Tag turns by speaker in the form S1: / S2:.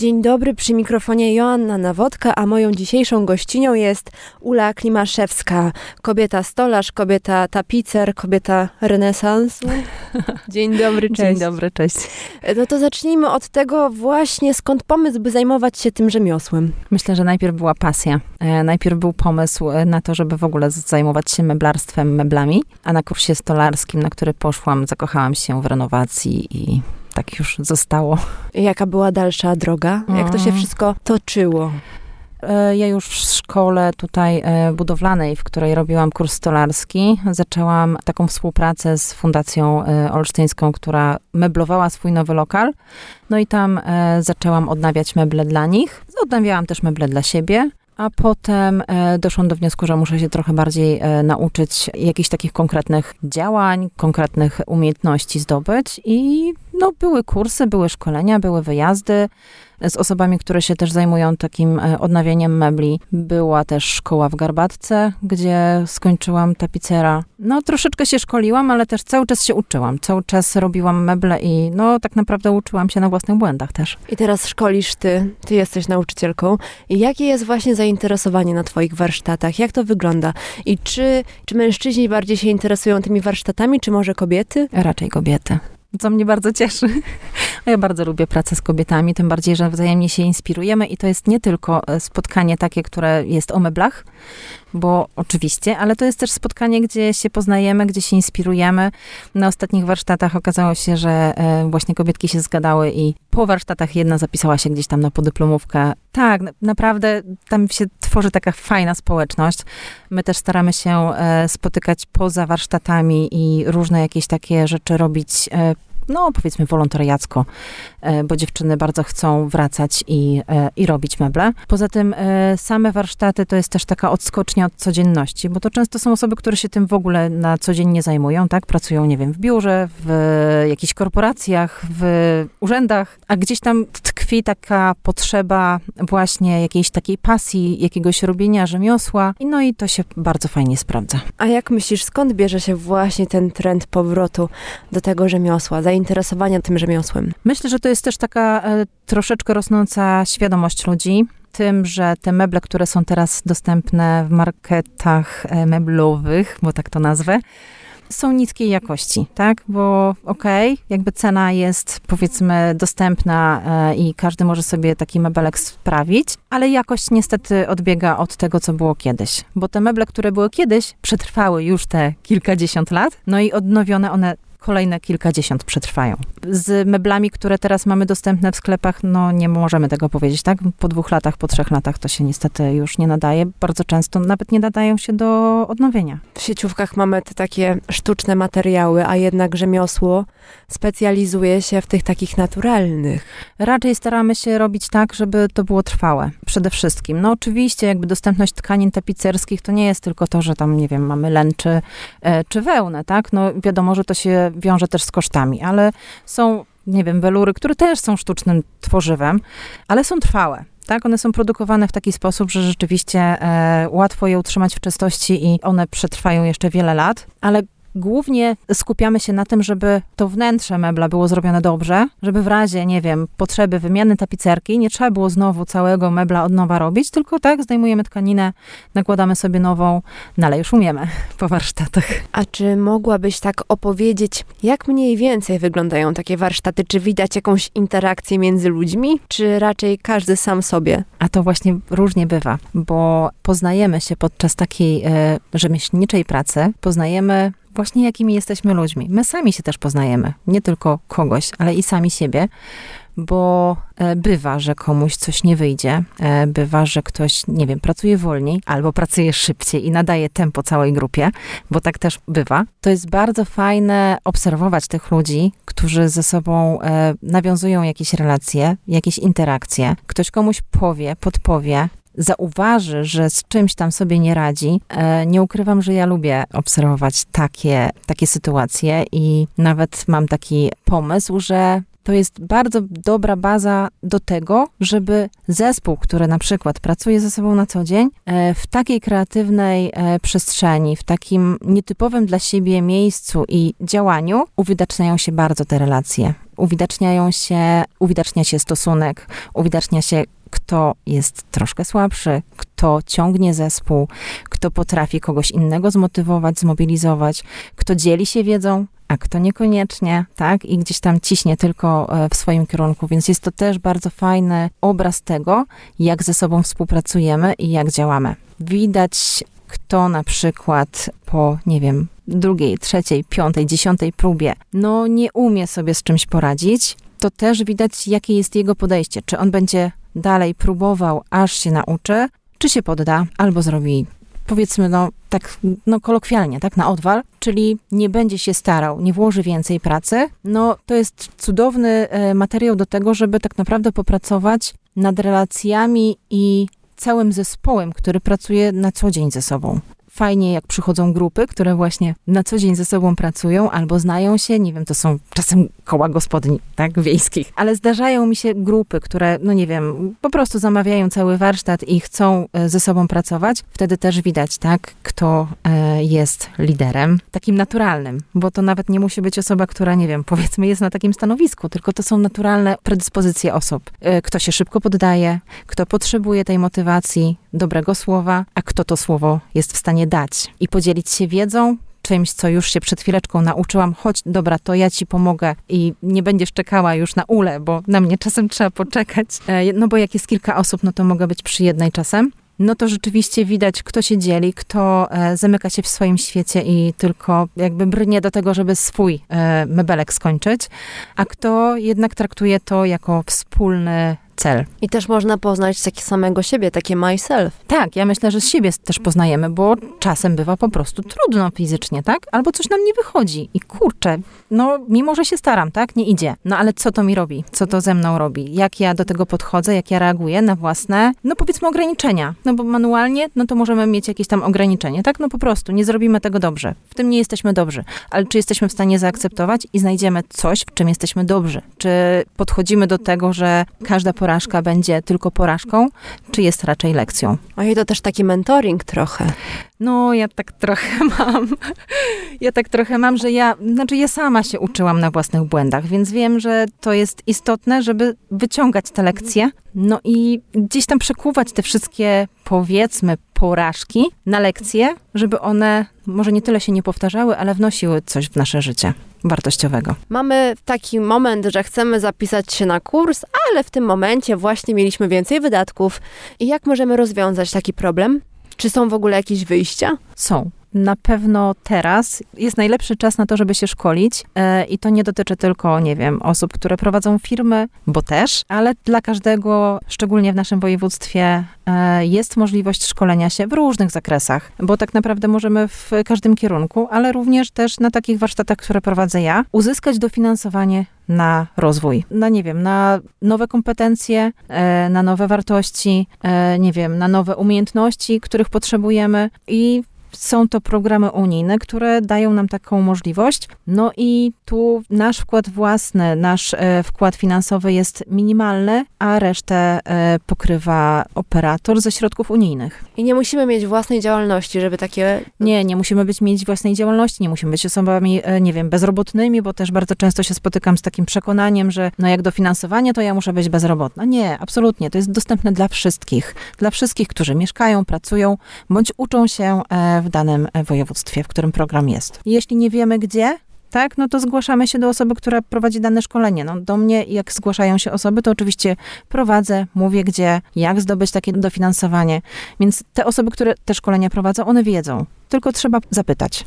S1: Dzień dobry, przy mikrofonie Joanna Nawodka, a moją dzisiejszą gościnią jest Ula Klimaszewska. Kobieta stolarz, kobieta tapicer, kobieta renesansu. Dzień dobry, cześć.
S2: Dzień dobry, cześć.
S1: No to zacznijmy od tego właśnie, skąd pomysł, by zajmować się tym rzemiosłem?
S2: Myślę, że najpierw była pasja. Najpierw był pomysł na to, żeby w ogóle zajmować się meblarstwem, meblami, a na kursie stolarskim, na który poszłam, zakochałam się w renowacji i tak już zostało.
S1: Jaka była dalsza droga? Jak to się wszystko toczyło?
S2: Ja już w szkole tutaj budowlanej, w której robiłam kurs stolarski, zaczęłam taką współpracę z Fundacją Olsztyńską, która meblowała swój nowy lokal. No i tam zaczęłam odnawiać meble dla nich. Odnawiałam też meble dla siebie. A potem doszłam do wniosku, że muszę się trochę bardziej nauczyć jakichś takich konkretnych działań, konkretnych umiejętności zdobyć. I no, były kursy, były szkolenia, były wyjazdy z osobami, które się też zajmują takim odnawianiem mebli. Była też szkoła w Garbatce, gdzie skończyłam tapicera. No troszeczkę się szkoliłam, ale też cały czas się uczyłam. Cały czas robiłam meble i no tak naprawdę uczyłam się na własnych błędach też.
S1: I teraz szkolisz ty jesteś nauczycielką. I jakie jest właśnie zainteresowanie na twoich warsztatach? Jak to wygląda? I czy mężczyźni bardziej się interesują tymi warsztatami, czy może kobiety?
S2: Raczej kobiety. Co mnie bardzo cieszy. Ja bardzo lubię pracę z kobietami, tym bardziej, że wzajemnie się inspirujemy i to jest nie tylko spotkanie takie, które jest o meblach, bo oczywiście, ale to jest też spotkanie, gdzie się poznajemy, gdzie się inspirujemy. Na ostatnich warsztatach okazało się, że właśnie kobietki się zgadały i po warsztatach jedna zapisała się gdzieś tam na podyplomówkę. Tak, naprawdę tam się tworzy taka fajna społeczność. My też staramy się spotykać poza warsztatami i różne jakieś takie rzeczy robić, no powiedzmy wolontariacko, bo dziewczyny bardzo chcą wracać i robić meble. Poza tym same warsztaty to jest też taka odskocznia od codzienności, bo to często są osoby, które się tym w ogóle na co dzień nie zajmują, tak? Pracują, nie wiem, w biurze, w jakichś korporacjach, w urzędach, a gdzieś tam tkwi taka potrzeba właśnie jakiejś takiej pasji, jakiegoś robienia rzemiosła no i to się bardzo fajnie sprawdza.
S1: A jak myślisz, skąd bierze się właśnie ten trend powrotu do tego rzemiosła, zainteresowania tym rzemiosłem?
S2: Myślę, że to jest też taka troszeczkę rosnąca świadomość ludzi tym, że te meble, które są teraz dostępne w marketach meblowych, bo tak to nazwę, są niskiej jakości, tak? Bo jakby cena jest powiedzmy dostępna i każdy może sobie taki mebelek sprawić, ale jakość niestety odbiega od tego, co było kiedyś. Bo te meble, które były kiedyś, przetrwały już te kilkadziesiąt lat, no i odnowione one kolejne kilkadziesiąt przetrwają. Z meblami, które teraz mamy dostępne w sklepach, no nie możemy tego powiedzieć, tak? Po 2 latach, po 3 latach to się niestety już nie nadaje. Bardzo często nawet nie nadają się do odnowienia.
S1: W sieciówkach mamy te takie sztuczne materiały, a jednak rzemiosło specjalizuje się w tych takich naturalnych.
S2: Raczej staramy się robić tak, żeby to było trwałe. Przede wszystkim. No oczywiście jakby dostępność tkanin tapicerskich to nie jest tylko to, że tam, nie wiem, mamy len czy wełnę, tak? No wiadomo, że to się wiąże też z kosztami, ale są, nie wiem, welury, które też są sztucznym tworzywem, ale są trwałe. Tak, one są produkowane w taki sposób, że rzeczywiście łatwo je utrzymać w czystości i one przetrwają jeszcze wiele lat, ale głównie skupiamy się na tym, żeby to wnętrze mebla było zrobione dobrze, żeby w razie, nie wiem, potrzeby wymiany tapicerki nie trzeba było znowu całego mebla od nowa robić, tylko tak, zdejmujemy tkaninę, nakładamy sobie nową, no ale już umiemy po warsztatach.
S1: A czy mogłabyś tak opowiedzieć, jak mniej więcej wyglądają takie warsztaty? Czy widać jakąś interakcję między ludźmi, czy raczej każdy sam sobie?
S2: A to właśnie różnie bywa, bo poznajemy się podczas takiej rzemieślniczej pracy, poznajemy właśnie jakimi jesteśmy ludźmi. My sami się też poznajemy, nie tylko kogoś, ale i sami siebie, bo bywa, że komuś coś nie wyjdzie, bywa, że ktoś, nie wiem, pracuje wolniej albo pracuje szybciej i nadaje tempo całej grupie, bo tak też bywa. To jest bardzo fajne obserwować tych ludzi, którzy ze sobą nawiązują jakieś relacje, jakieś interakcje. Ktoś komuś powie, podpowie, zauważy, że z czymś tam sobie nie radzi. Nie ukrywam, że ja lubię obserwować takie sytuacje i nawet mam taki pomysł, że to jest bardzo dobra baza do tego, żeby zespół, który na przykład pracuje ze sobą na co dzień, w takiej kreatywnej przestrzeni, w takim nietypowym dla siebie miejscu i działaniu, uwidaczniają się bardzo te relacje. Uwidacznia się stosunek, uwidacznia się, kto jest troszkę słabszy, kto ciągnie zespół, kto potrafi kogoś innego zmotywować, zmobilizować, kto dzieli się wiedzą, a kto niekoniecznie, tak? I gdzieś tam ciśnie tylko w swoim kierunku. Więc jest to też bardzo fajny obraz tego, jak ze sobą współpracujemy i jak działamy. Widać, kto na przykład po, nie wiem, 2., 3., 5., 10. próbie, nie umie sobie z czymś poradzić, to też widać, jakie jest jego podejście. Czy on będzie dalej próbował, aż się nauczy, czy się podda, albo zrobi, powiedzmy, tak kolokwialnie, tak, na odwal, czyli nie będzie się starał, nie włoży więcej pracy. To jest cudowny materiał do tego, żeby tak naprawdę popracować nad relacjami i całym zespołem, który pracuje na co dzień ze sobą. Fajnie, jak przychodzą grupy, które właśnie na co dzień ze sobą pracują albo znają się, nie wiem, to są czasem koła gospodyń, tak, wiejskich, ale zdarzają mi się grupy, które, po prostu zamawiają cały warsztat i chcą ze sobą pracować. Wtedy też widać, tak, kto jest liderem, takim naturalnym, bo to nawet nie musi być osoba, która, powiedzmy, jest na takim stanowisku, tylko to są naturalne predyspozycje osób. Kto się szybko poddaje, kto potrzebuje tej motywacji, dobrego słowa, a kto to słowo jest w stanie dać i podzielić się wiedzą, czymś, co już się przed chwileczką nauczyłam. Chodź, dobra, to ja ci pomogę i nie będziesz czekała już na ulę, bo na mnie czasem trzeba poczekać. Bo jak jest kilka osób, to mogę być przy jednej czasem. To rzeczywiście widać, kto się dzieli, kto zamyka się w swoim świecie i tylko jakby brnie do tego, żeby swój mebelek skończyć, a kto jednak traktuje to jako wspólny cel.
S1: I też można poznać takie samego siebie, takie myself.
S2: Tak, ja myślę, że z siebie też poznajemy, bo czasem bywa po prostu trudno fizycznie, tak? Albo coś nam nie wychodzi i kurczę, mimo że się staram, tak? Nie idzie. Ale co to mi robi? Co to ze mną robi? Jak ja do tego podchodzę? Jak ja reaguję na własne, powiedzmy, ograniczenia? Bo manualnie, to możemy mieć jakieś tam ograniczenie, tak? Po prostu nie zrobimy tego dobrze. W tym nie jesteśmy dobrzy. Ale czy jesteśmy w stanie zaakceptować i znajdziemy coś, w czym jesteśmy dobrzy? Czy podchodzimy do tego, że każda porażka będzie tylko porażką, czy jest raczej lekcją?
S1: I to też taki mentoring trochę.
S2: Ja tak trochę mam, że ja sama się uczyłam na własnych błędach, więc wiem, że to jest istotne, żeby wyciągać te lekcje, i gdzieś tam przekuwać te wszystkie, powiedzmy, porażki na lekcje, żeby one może nie tyle się nie powtarzały, ale wnosiły coś w nasze życie wartościowego.
S1: Mamy taki moment, że chcemy zapisać się na kurs, ale w tym momencie właśnie mieliśmy więcej wydatków. I jak możemy rozwiązać taki problem? Czy są w ogóle jakieś wyjścia?
S2: Są. Na pewno teraz jest najlepszy czas na to, żeby się szkolić i to nie dotyczy tylko, osób, które prowadzą firmy, bo też, ale dla każdego, szczególnie w naszym województwie, jest możliwość szkolenia się w różnych zakresach, bo tak naprawdę możemy w każdym kierunku, ale również też na takich warsztatach, które prowadzę ja, uzyskać dofinansowanie na rozwój, na nowe kompetencje, na nowe wartości, na nowe umiejętności, których potrzebujemy i są to programy unijne, które dają nam taką możliwość. I tu nasz wkład własny, nasz wkład finansowy jest minimalny, a resztę pokrywa operator ze środków unijnych.
S1: I nie musimy mieć własnej działalności, żeby takie...
S2: Nie musimy mieć własnej działalności, nie musimy być osobami, bezrobotnymi, bo też bardzo często się spotykam z takim przekonaniem, że jak dofinansowanie, to ja muszę być bezrobotna. Nie, absolutnie. To jest dostępne dla wszystkich. Dla wszystkich, którzy mieszkają, pracują, bądź uczą się w danym województwie, w którym program jest. Jeśli nie wiemy gdzie, tak, to zgłaszamy się do osoby, która prowadzi dane szkolenie. Do mnie, jak zgłaszają się osoby, to oczywiście prowadzę, mówię gdzie, jak zdobyć takie dofinansowanie. Więc te osoby, które te szkolenia prowadzą, one wiedzą. Tylko trzeba zapytać.